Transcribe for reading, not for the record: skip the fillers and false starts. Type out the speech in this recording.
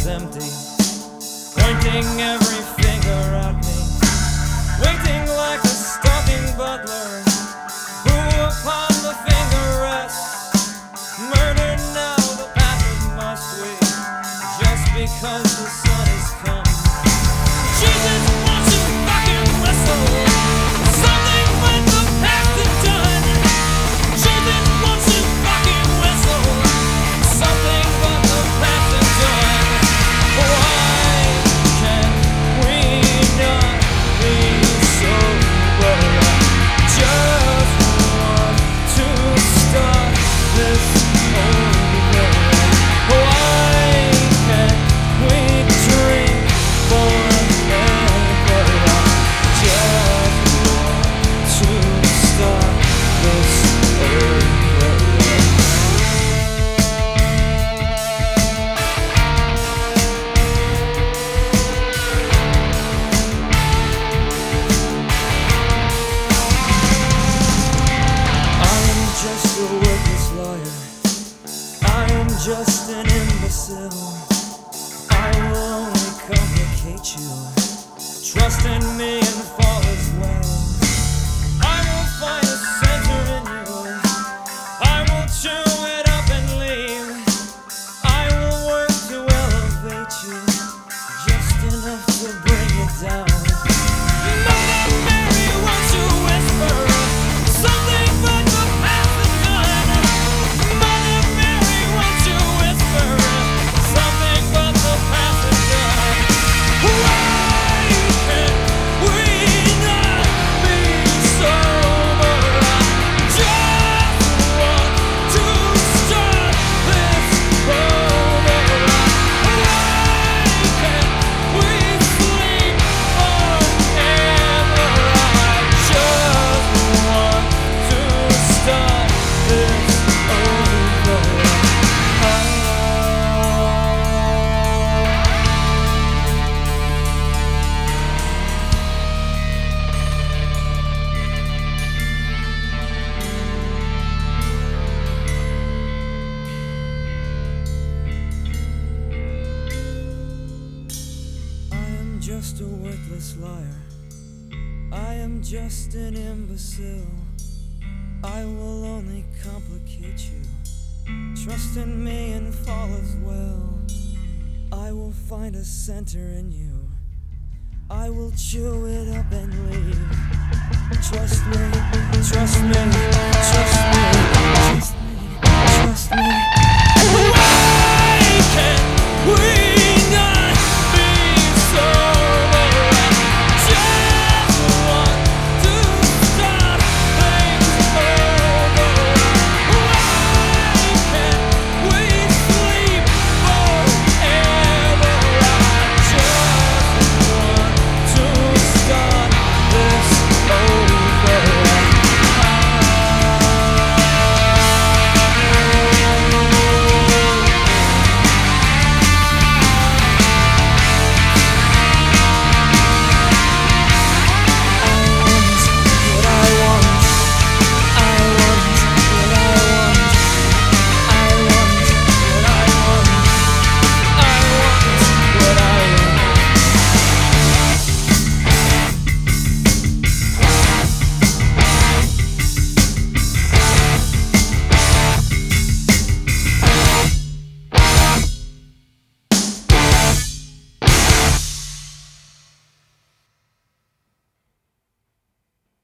is empty, pointing every finger at me, waiting like a stalking butler, who upon the finger rests. Murder now, the path must we, just because the sun has come. Jesus wants to fucking wrestle something when the past is done. Jesus wants to fucking wrestle something but the past is done. Why can't we not be sober? Just want to start this over. Why can't we dream forever? Just want to start this over. Just a worthless liar. I am just an imbecile. I will only complicate you. Trust in me and fall as well. I will find a center in you. I will chew it up and leave. I will work to elevate you, just enough to bring it down. Mother Mary, won't you whisper something but the past is done? Mother Mary, won't you whisper something but the past is done? Why can't we not be sober? I just want to start this over. Why can't we sleep forever? I just want to start this over. I am just a worthless liar. I am just an imbecile. I will only complicate you. Trust in me and fall as well. I will find a center in you. I will chew it up and leave. Trust me, trust me, trust me, trust me, trust me.